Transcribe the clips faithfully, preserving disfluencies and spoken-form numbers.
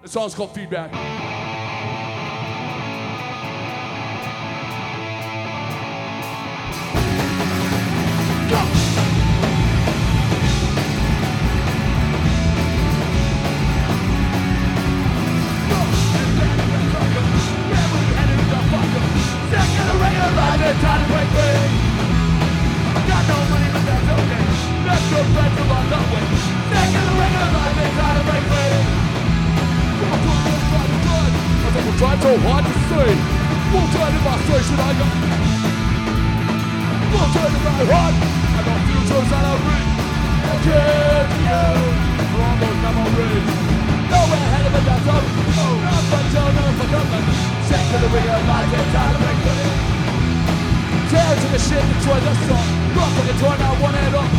The song's called Feedback. Trying so hard to say, won't turn in my station, I got won't turn in my heart, I got futures that I reach. Give you from those memories. Nowhere ahead of a dance up, not until never forgotten. Second the ring of life, it's time to make money. Tear to the shit, destroy the song. Rock like a toy, now one head up.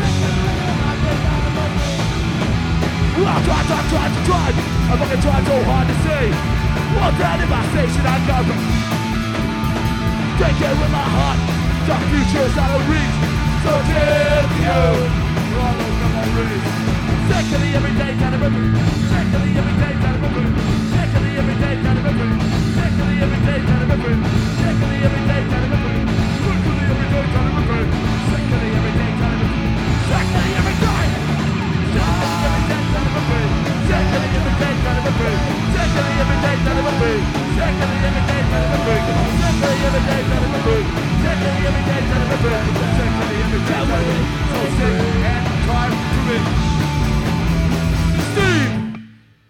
I try, try, try, try. I'm fucking trying so hard to say. What's that in my station? I got it. Take it with my heart. The future's out of reach. So give you all those memories. Secondly, every day, kind of memory. Secondly, every day, kind of memory. Secondly, every day, kind of memory. Secondly, every day, kind of memory. Secondly, every day, kind of memory. Secondly, every day, kind of memory. Secondly, every day, kind of memory. Secondly, every day. Secondly, every day, kind of memory. Secondly, every day, kind of memory. Secondly, every day, kind of memory. Secondly, every day, kind of memory. Secondly, every day, kind of memory. Secondly, every day, kind of memory. Secondly, every day, kind of memory. So sick and tired to me. Steve!